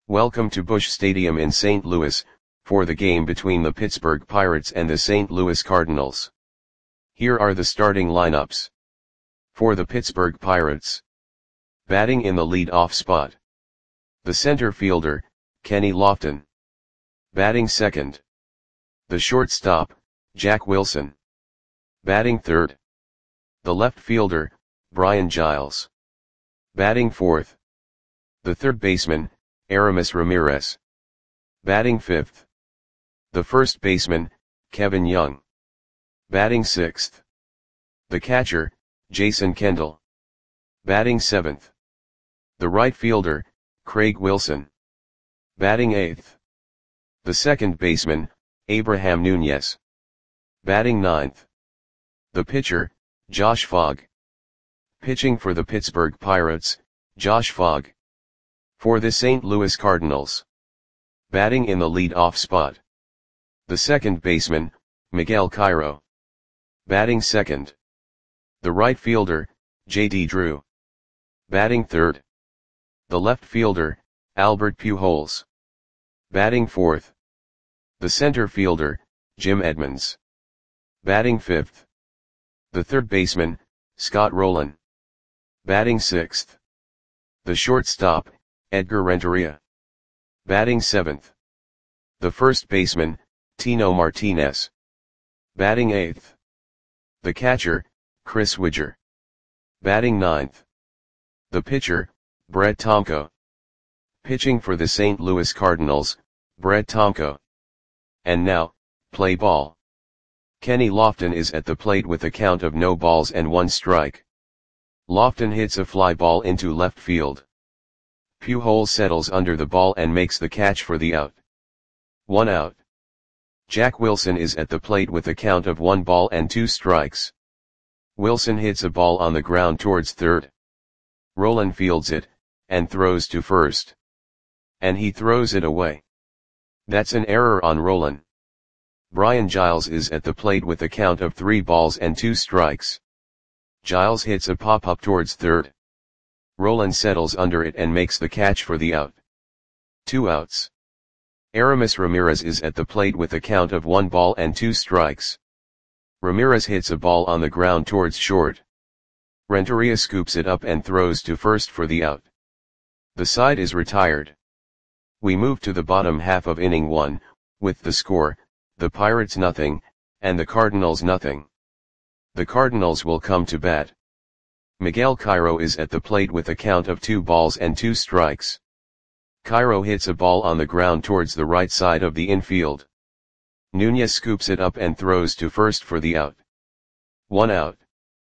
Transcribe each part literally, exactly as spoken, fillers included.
Welcome to Busch Stadium in Saint Louis, for the game between the Pittsburgh Pirates and the Saint Louis Cardinals. Here are the starting lineups. For the Pittsburgh Pirates. Batting in the lead-off spot. The center fielder, Kenny Lofton. Batting second. The shortstop, Jack Wilson. Batting third. The left fielder, Brian Giles. Batting fourth. The third baseman, Aramis Ramirez. Batting fifth. The first baseman, Kevin Young. Batting sixth. The catcher, Jason Kendall. Batting seventh. The right fielder, Craig Wilson. Batting eighth. The second baseman, Abraham Nunez. Batting ninth. The pitcher, Josh Fogg. Pitching for the Pittsburgh Pirates, Josh Fogg. For the Saint Louis Cardinals. Batting in the lead-off spot. The second baseman, Miguel Cairo. Batting second. The right fielder, J D Drew. Batting third. The left fielder, Albert Pujols. Batting fourth. The center fielder, Jim Edmonds. Batting fifth. The third baseman, Scott Rolen. Batting sixth. The shortstop, Edgar Renteria. Batting seventh. The first baseman, Tino Martinez. Batting eighth. The catcher, Chris Widger. Batting ninth. The pitcher, Brett Tomko. Pitching for the Saint Louis Cardinals, Brett Tomko. And now, play ball. Kenny Lofton is at the plate with a count of no balls and one strike. Lofton hits a fly ball into left field. Pujols settles under the ball and makes the catch for the out. One out. Jack Wilson is at the plate with a count of one ball and two strikes. Wilson hits a ball on the ground towards third. Rolen fields it, and throws to first. And he throws it away. That's an error on Rolen. Brian Giles is at the plate with a count of three balls and two strikes. Giles hits a pop-up towards third. Rolen settles under it and makes the catch for the out. Two outs. Aramis Ramirez is at the plate with a count of one ball and two strikes. Ramirez hits a ball on the ground towards short. Renteria scoops it up and throws to first for the out. The side is retired. We move to the bottom half of inning one, with the score, the Pirates nothing, and the Cardinals nothing. The Cardinals will come to bat. Miguel Cairo is at the plate with a count of two balls and two strikes. Cairo hits a ball on the ground towards the right side of the infield. Nunez scoops it up and throws to first for the out. One out.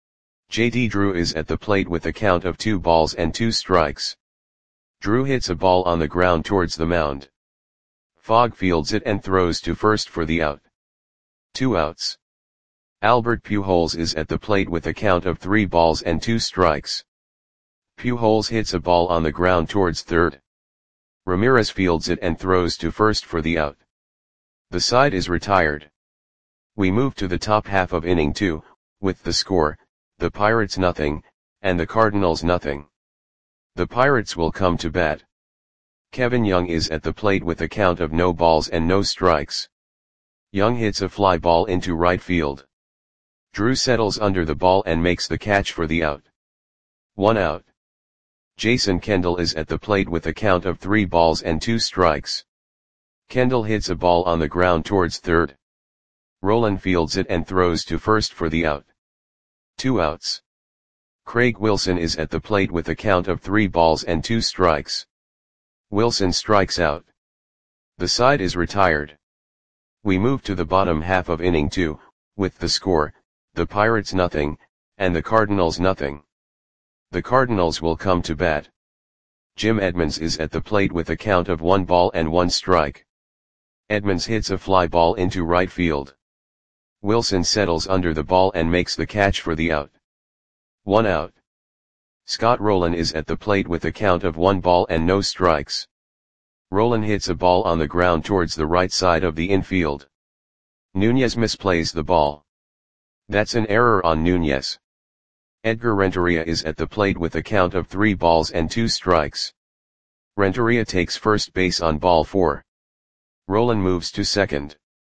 J D Drew is at the plate with a count of two balls and two strikes. Drew hits a ball on the ground towards the mound. Fogg fields it and throws to first for the out. Two outs. Albert Pujols is at the plate with a count of three balls and two strikes. Pujols hits a ball on the ground towards third. Ramirez fields it and throws to first for the out. The side is retired. We move to the top half of inning two, with the score, the Pirates nothing, and the Cardinals nothing. The Pirates will come to bat. Kevin Young is at the plate with a count of no balls and no strikes. Young hits a fly ball into right field. Drew settles under the ball and makes the catch for the out. One out. Jason Kendall is at the plate with a count of three balls and two strikes. Kendall hits a ball on the ground towards third. Rolen fields it and throws to first for the out. Two outs. Craig Wilson is at the plate with a count of three balls and two strikes. Wilson strikes out. The side is retired. We move to the bottom half of inning two, with the score, the Pirates nothing, and the Cardinals nothing. The Cardinals will come to bat. Jim Edmonds is at the plate with a count of one ball and one strike. Edmonds hits a fly ball into right field. Wilson settles under the ball and makes the catch for the out. One out. Scott Rolen is at the plate with a count of one ball and no strikes. Rolen hits a ball on the ground towards the right side of the infield. Nunez misplays the ball. That's an error on Nunez. Edgar Renteria is at the plate with a count of three balls and two strikes. Renteria takes first base on ball four. Roland moves to second.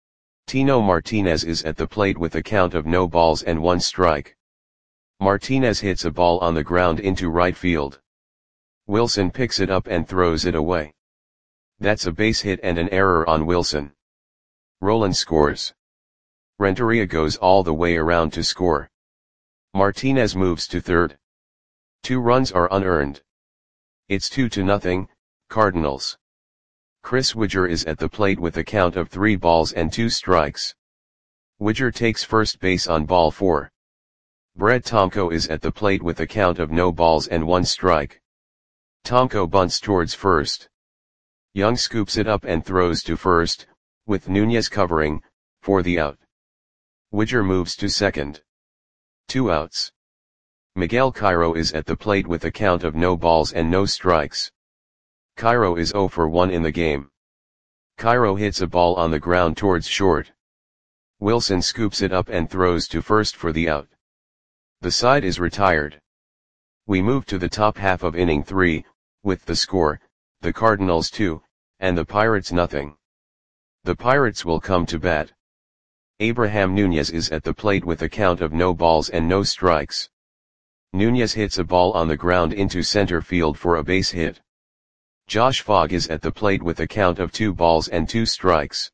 Tino Martinez is at the plate with a count of no balls and one strike. Martinez hits a ball on the ground into right field. Wilson picks it up and throws it away. That's a base hit and an error on Wilson. Roland scores. Renteria goes all the way around to score. Martinez moves to third. Two runs are unearned. It's two to nothing, Cardinals. Chris Widger is at the plate with a count of three balls and two strikes. Widger takes first base on ball four. Brett Tomko is at the plate with a count of no balls and one strike. Tomko bunts towards first. Young scoops it up and throws to first, with Nunez covering, for the out. Widger moves to second. Two outs. Miguel Cairo is at the plate with a count of no balls and no strikes. Cairo is zero for one in the game. Cairo hits a ball on the ground towards short. Wilson scoops it up and throws to first for the out. The side is retired. We move to the top half of inning three, with the score, the Cardinals two, and the Pirates nothing. The Pirates will come to bat. Abraham Nunez is at the plate with a count of no balls and no strikes. Nunez hits a ball on the ground into center field for a base hit. Josh Fogg is at the plate with a count of two balls and two strikes.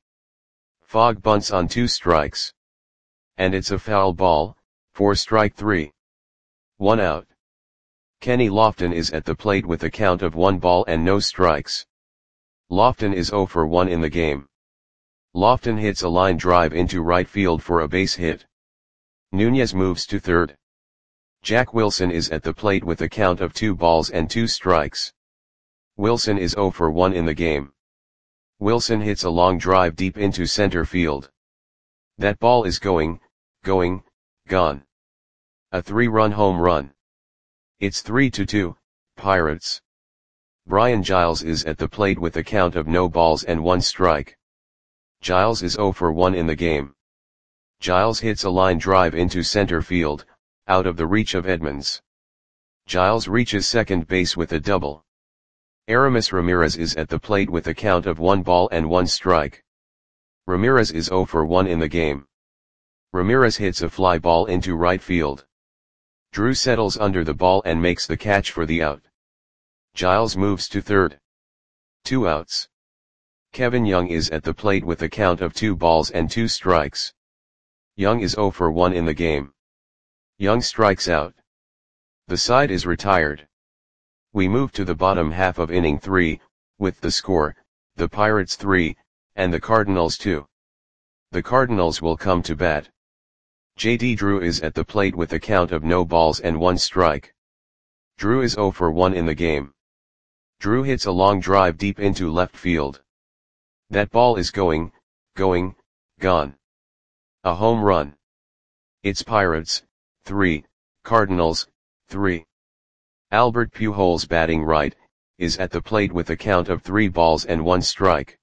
Fogg bunts on two strikes. And it's a foul ball, for strike three. One out. Kenny Lofton is at the plate with a count of one ball and no strikes. Lofton is zero for one in the game. Lofton hits a line drive into right field for a base hit. Nunez moves to third. Jack Wilson is at the plate with a count of two balls and two strikes. Wilson is zero for one in the game. Wilson hits a long drive deep into center field. That ball is going, going, gone. A three-run home run. It's three to two, Pirates. Brian Giles is at the plate with a count of no balls and one strike. Giles is zero for one in the game. Giles hits a line drive into center field, out of the reach of Edmonds. Giles reaches second base with a double. Aramis Ramirez is at the plate with a count of one ball and one strike. Ramirez is zero for one in the game. Ramirez hits a fly ball into right field. Drew settles under the ball and makes the catch for the out. Giles moves to third. Two outs. Kevin Young is at the plate with a count of two balls and two strikes. Young is zero for one in the game. Young strikes out. The side is retired. We move to the bottom half of inning three, with the score, the Pirates three, and the Cardinals two. The Cardinals will come to bat. J D Drew is at the plate with a count of no balls and one strike. Drew is zero for one in the game. Drew hits a long drive deep into left field. That ball is going, going, gone. A home run. It's Pirates, three, Cardinals, three. Albert Pujols, batting right, is at the plate with a count of three balls and one strike.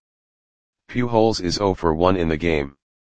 Pujols is zero for one in the game.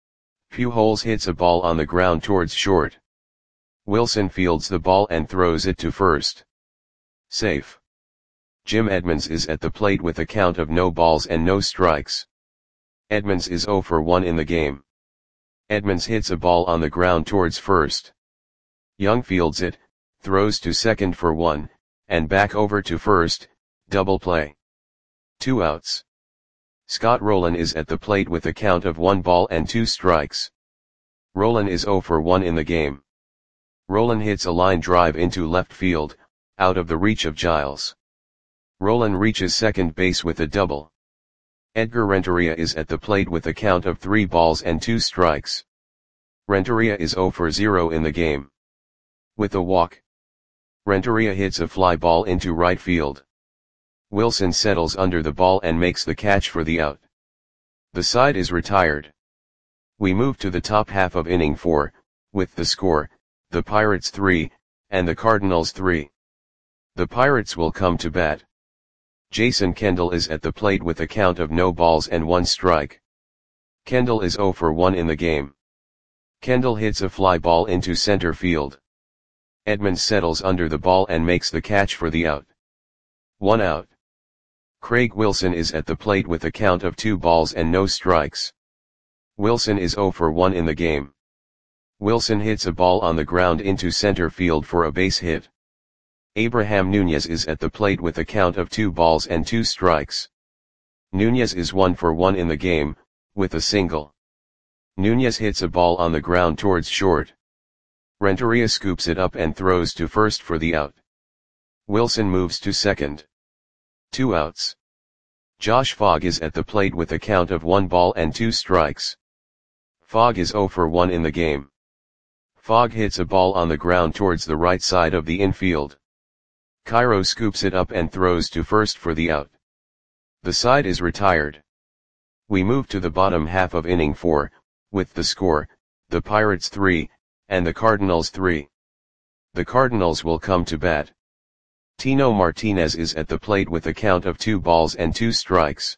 Pujols hits a ball on the ground towards short. Wilson fields the ball and throws it to first. Safe. Jim Edmonds is at the plate with a count of no balls and no strikes. Edmonds is zero for one in the game. Edmonds hits a ball on the ground towards first. Young fields it, throws to second for one, and back over to first, double play. Two outs. Scott Rolen is at the plate with a count of one ball and two strikes. Rolen is zero for one in the game. Rolen hits a line drive into left field, out of the reach of Giles. Rolen reaches second base with a double. Edgar Renteria is at the plate with a count of three balls and two strikes. Renteria is zero for zero in the game. With a walk, Renteria hits a fly ball into right field. Wilson settles under the ball and makes the catch for the out. The side is retired. We move to the top half of inning four, with the score, the Pirates three, and the Cardinals three. The Pirates will come to bat. Jason Kendall is at the plate with a count of no balls and one strike. Kendall is zero for one in the game. Kendall hits a fly ball into center field. Edmonds settles under the ball and makes the catch for the out. One out. Craig Wilson is at the plate with a count of two balls and no strikes. Wilson is zero for one in the game. Wilson hits a ball on the ground into center field for a base hit. Abraham Nunez is at the plate with a count of two balls and two strikes. Nunez is one for one in the game, with a single. Nunez hits a ball on the ground towards short. Renteria scoops it up and throws to first for the out. Wilson moves to second. Two outs. Josh Fogg is at the plate with a count of one ball and two strikes. Fogg is zero for one in the game. Fogg hits a ball on the ground towards the right side of the infield. Cairo scoops it up and throws to first for the out. The side is retired. We move to the bottom half of inning four, with the score, the Pirates three, and the Cardinals three. The Cardinals will come to bat. Tino Martinez is at the plate with a count of two balls and two strikes.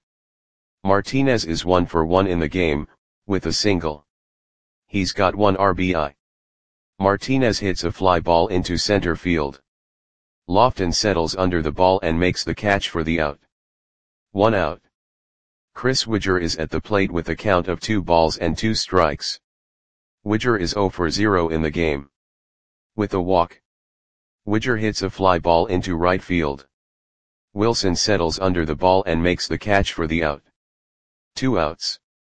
Martinez is one for one in the game, with a single. He's got one R B I. Martinez hits a fly ball into center field. Lofton settles under the ball and makes the catch for the out. One out. Chris Widger is at the plate with a count of two balls and two strikes. Widger is zero for zero in the game. With a walk. Widger hits a fly ball into right field. Wilson settles under the ball and makes the catch for the out. Two outs.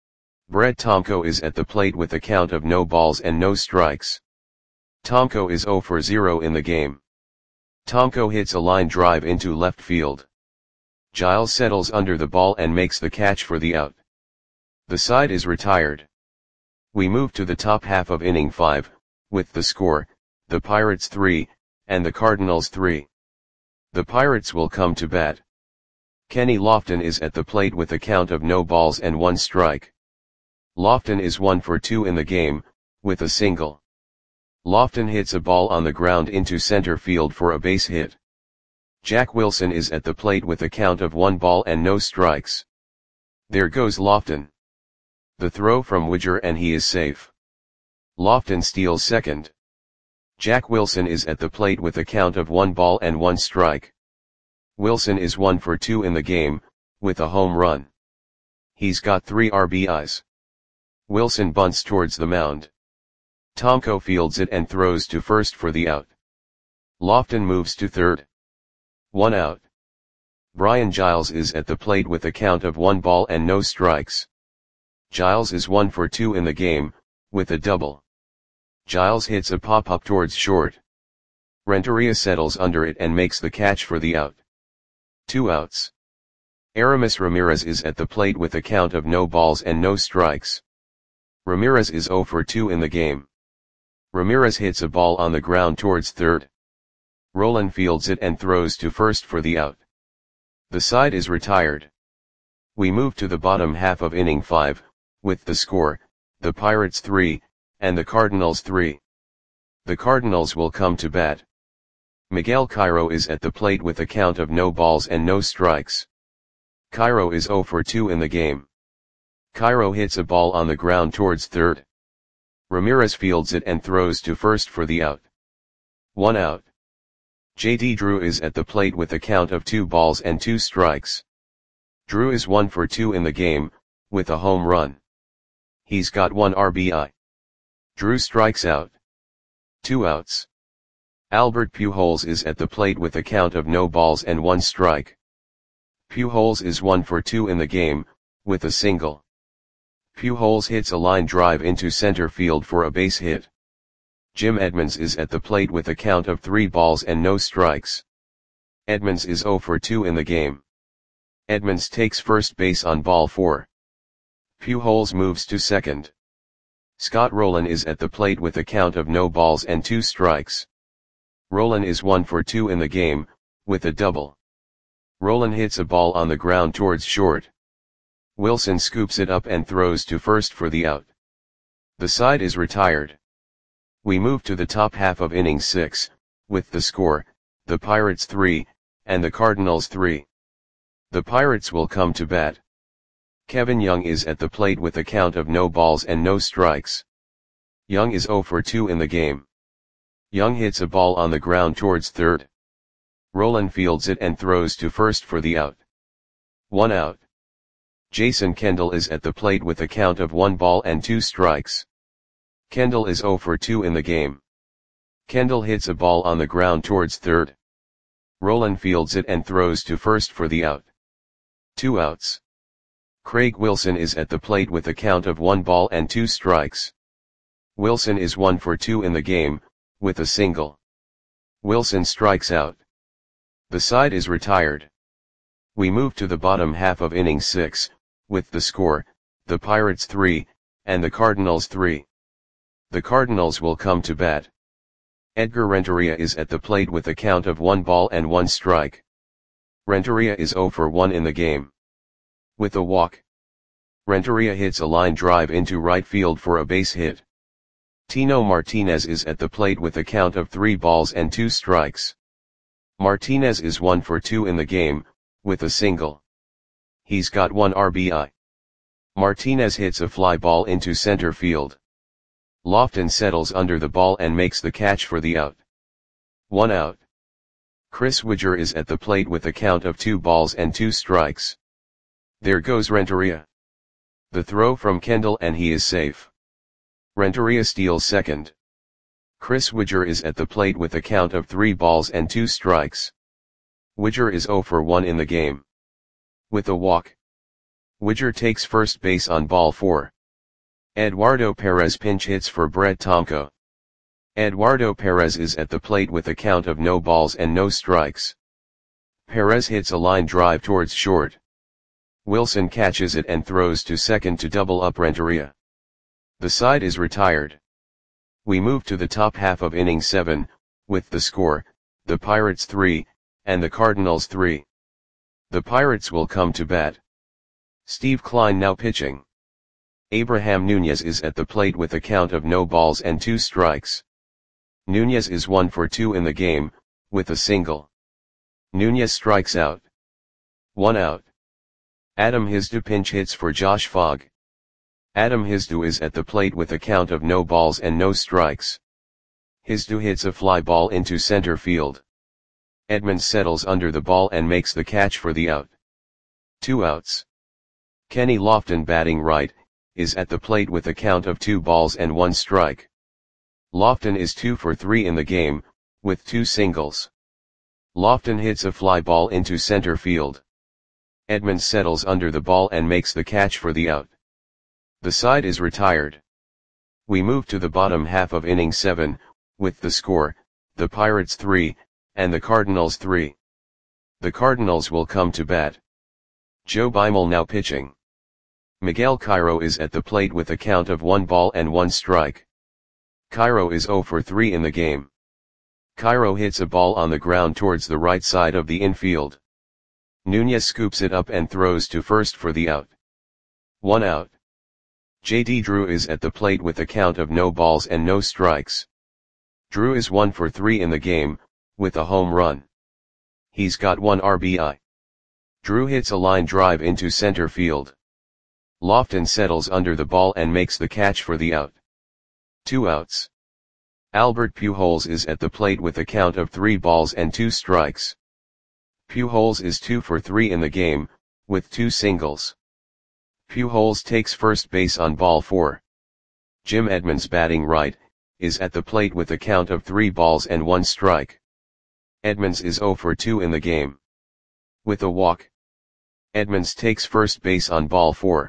Brett Tomko is at the plate with a count of no balls and no strikes. Tomko is zero for zero in the game. Tomko hits a line drive into left field. Giles settles under the ball and makes the catch for the out. The side is retired. We move to the top half of inning five, with the score, the Pirates three, and the Cardinals three. The Pirates will come to bat. Kenny Lofton is at the plate with a count of no balls and one strike. Lofton is one for two in the game, with a single. Lofton hits a ball on the ground into center field for a base hit. Jack Wilson is at the plate with a count of one ball and no strikes. There goes Lofton. The throw from Widger and he is safe. Lofton steals second. Jack Wilson is at the plate with a count of one ball and one strike. Wilson is one for two in the game, with a home run. He's got three R B Is. Wilson bunts towards the mound. Tomko fields it and throws to first for the out. Lofton moves to third. One out. Brian Giles is at the plate with a count of one ball and no strikes. Giles is one for two in the game, with a double. Giles hits a pop-up towards short. Renteria settles under it and makes the catch for the out. Two outs. Aramis Ramirez is at the plate with a count of no balls and no strikes. Ramirez is zero for two in the game. Ramirez hits a ball on the ground towards third. Roland fields it and throws to first for the out. The side is retired. We move to the bottom half of inning five, with the score, the Pirates three, and the Cardinals three. The Cardinals will come to bat. Miguel Cairo is at the plate with a count of no balls and no strikes. Cairo is zero for two in the game. Cairo hits a ball on the ground towards third. Ramirez fields it and throws to first for the out. One out. J D Drew is at the plate with a count of two balls and two strikes. Drew is one for two in the game, with a home run. He's got one R B I. Drew strikes out. Two outs. Albert Pujols is at the plate with a count of no balls and one strike. Pujols is one for two in the game, with a single. Pujols hits a line drive into center field for a base hit. Jim Edmonds is at the plate with a count of three balls and no strikes. Edmonds is zero for two in the game. Edmonds takes first base on ball four. Pujols moves to second. Scott Rowland is at the plate with a count of no balls and two strikes. Rowland is one for two in the game, with a double. Rowland hits a ball on the ground towards short. Wilson scoops it up and throws to first for the out. The side is retired. We move to the top half of inning six, with the score, the Pirates three, and the Cardinals three. The Pirates will come to bat. Kevin Young is at the plate with a count of no balls and no strikes. Young is zero for two in the game. Young hits a ball on the ground towards third. Rowland fields it and throws to first for the out. One out. Jason Kendall is at the plate with a count of one ball and two strikes. Kendall is zero for two in the game. Kendall hits a ball on the ground towards third. Roland fields it and throws to first for the out. Two outs. Craig Wilson is at the plate with a count of one ball and two strikes. Wilson is one for two in the game, with a single. Wilson strikes out. The side is retired. We move to the bottom half of inning six, with the score, the Pirates three, and the Cardinals three. The Cardinals will come to bat. Edgar Renteria is at the plate with a count of one ball and one strike. Renteria is zero for one in the game. With a walk. Renteria hits a line drive into right field for a base hit. Tino Martinez is at the plate with a count of three balls and two strikes. Martinez is one for two in the game, with a single. He's got one R B I. Martinez hits a fly ball into center field. Lofton settles under the ball and makes the catch for the out. One out. Chris Widger is at the plate with a count of two balls and two strikes. There goes Renteria. The throw from Kendall and he is safe. Renteria steals second. Chris Widger is at the plate with a count of three balls and two strikes. Widger is zero for one in the game. With a walk. Widger takes first base on ball four. Eduardo Perez pinch hits for Brett Tomko. Eduardo Perez is at the plate with a count of no balls and no strikes. Perez hits a line drive towards short. Wilson catches it and throws to second to double up Renteria. The side is retired. We move to the top half of inning seven, with the score, the Pirates three, and the Cardinals three. The Pirates will come to bat. Steve Klein now pitching. Abraham Nunez is at the plate with a count of no balls and two strikes. Nunez is one for two in the game, with a single. Nunez strikes out. One out. Adam Hizdu pinch hits for Josh Fogg. Adam Hizdu is at the plate with a count of no balls and no strikes. Hizdu hits a fly ball into center field. Edmonds settles under the ball and makes the catch for the out. Two outs. Kenny Lofton batting right, is at the plate with a count of two balls and one strike. Lofton is two for three in the game, with two singles. Lofton hits a fly ball into center field. Edmonds settles under the ball and makes the catch for the out. The side is retired. We move to the bottom half of inning seven, with the score, the Pirates three, and the Cardinals three. The Cardinals will come to bat. Joe Beimel now pitching. Miguel Cairo is at the plate with a count of one ball and one strike. Cairo is zero for three in the game. Cairo hits a ball on the ground towards the right side of the infield. Nunez scoops it up and throws to first for the out. One out. J D Drew is at the plate with a count of no balls and no strikes. Drew is one for three in the game, with a home run. He's got one R B I. Drew hits a line drive into center field. Lofton settles under the ball and makes the catch for the out. Two outs. Albert Pujols is at the plate with a count of three balls and two strikes. Pujols is two for three in the game, with two singles. Pujols takes first base on ball four. Jim Edmonds batting right, is at the plate with a count of three balls and one strike. Edmonds is zero for two in the game. With a walk. Edmonds takes first base on ball four.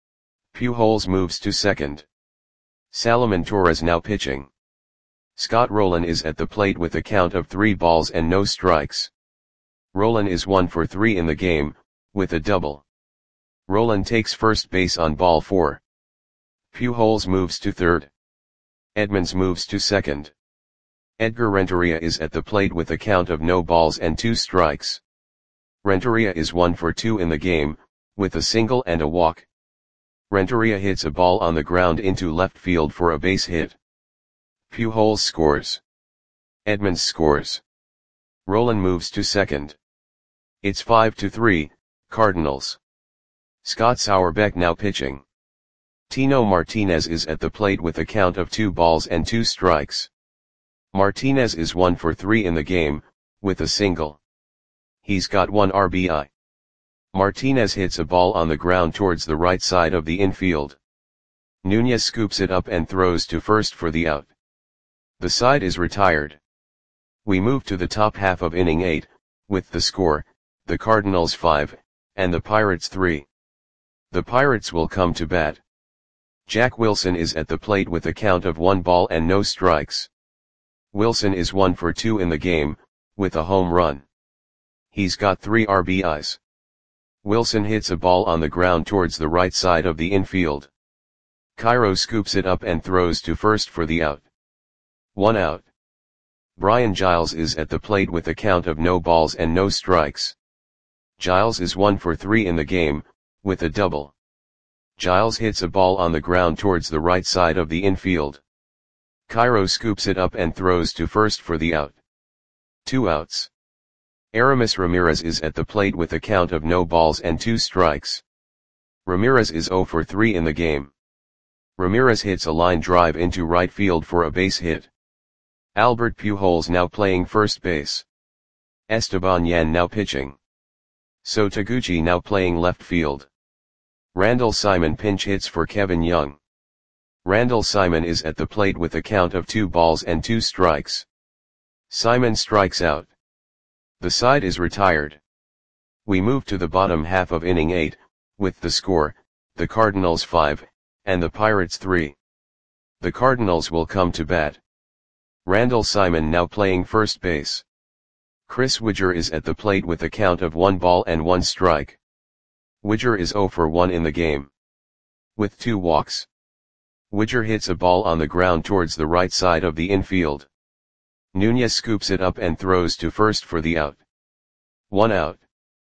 Pujols moves to second. Salomon Torres now pitching. Scott Rolen is at the plate with a count of three balls and no strikes. Rolen is one for three in the game, with a double. Rolen takes first base on ball four. Pujols moves to third. Edmonds moves to second. Edgar Renteria is at the plate with a count of no balls and two strikes. Renteria is one for two in the game, with a single and a walk. Renteria hits a ball on the ground into left field for a base hit. Pujols scores. Edmonds scores. Rolen moves to second. It's five to three, Cardinals. Scott Sauerbeck now pitching. Tino Martinez is at the plate with a count of two balls and two strikes. Martinez is one for three in the game, with a single. He's got one R B I. Martinez hits a ball on the ground towards the right side of the infield. Nunez scoops it up and throws to first for the out. The side is retired. We move to the top half of inning eight, with the score, the Cardinals five, and the Pirates three. The Pirates will come to bat. Jack Wilson is at the plate with a count of one ball and no strikes. Wilson is one for two in the game, with a home run. He's got three R B Is. Wilson hits a ball on the ground towards the right side of the infield. Cairo scoops it up and throws to first for the out. One out. Brian Giles is at the plate with a count of no balls and no strikes. Giles is one for three in the game, with a double. Giles hits a ball on the ground towards the right side of the infield. Cairo scoops it up and throws to first for the out. Two outs. Aramis Ramirez is at the plate with a count of no balls and two strikes. Ramirez is zero for three in the game. Ramirez hits a line drive into right field for a base hit. Albert Pujols now playing first base. Esteban Yan now pitching. So Taguchi now playing left field. Randall Simon pinch hits for Kevin Young. Randall Simon is at the plate with a count of two balls and two strikes. Simon strikes out. The side is retired. We move to the bottom half of inning eight, with the score, the Cardinals five, and the Pirates three. The Cardinals will come to bat. Randall Simon now playing first base. Chris Widger is at the plate with a count of one ball and one strike. Widger is zero for one in the game. With two walks. Widger hits a ball on the ground towards the right side of the infield. Nunez scoops it up and throws to first for the out. One out.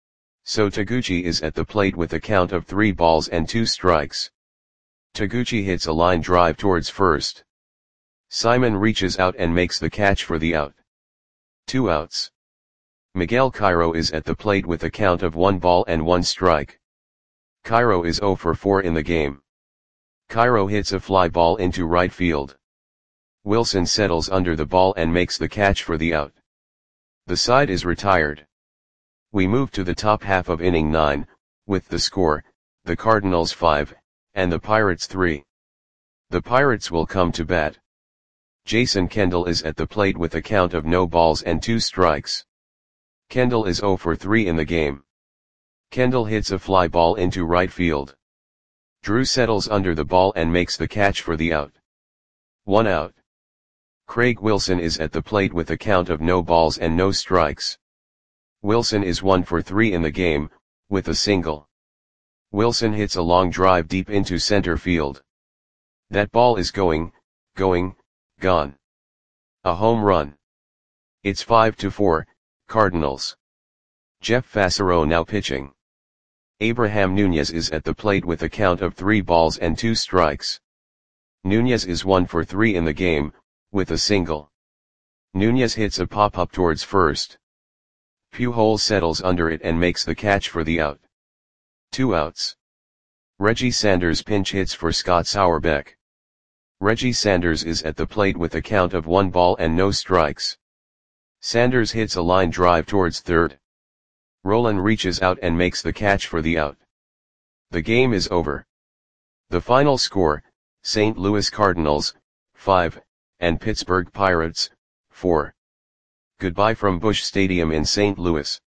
So Taguchi is at the plate with a count of three balls and two strikes. Taguchi hits a line drive towards first. Simon reaches out and makes the catch for the out. Two outs. Miguel Cairo is at the plate with a count of one ball and one strike. Cairo is zero for four in the game. Cairo hits a fly ball into right field. Wilson settles under the ball and makes the catch for the out. The side is retired. We move to the top half of inning nine, with the score, the Cardinals five, and the Pirates three. The Pirates will come to bat. Jason Kendall is at the plate with a count of no balls and two strikes. Kendall is zero for three in the game. Kendall hits a fly ball into right field. Drew settles under the ball and makes the catch for the out. One out. Craig Wilson is at the plate with a count of no balls and no strikes. Wilson is one for three in the game, with a single. Wilson hits a long drive deep into center field. That ball is going, going, gone. A home run. It's five to four, Cardinals. Jeff Fassero now pitching. Abraham Nunez is at the plate with a count of three balls and two strikes. Nunez is one for three in the game, with a single. Nunez hits a pop-up towards first. Pujols settles under it and makes the catch for the out. Two outs. Reggie Sanders pinch hits for Scott Sauerbeck. Reggie Sanders is at the plate with a count of one ball and no strikes. Sanders hits a line drive towards third. Rolen reaches out and makes the catch for the out. The game is over. The final score, Saint Louis Cardinals, five, and Pittsburgh Pirates, four. Goodbye from Busch Stadium in Saint Louis.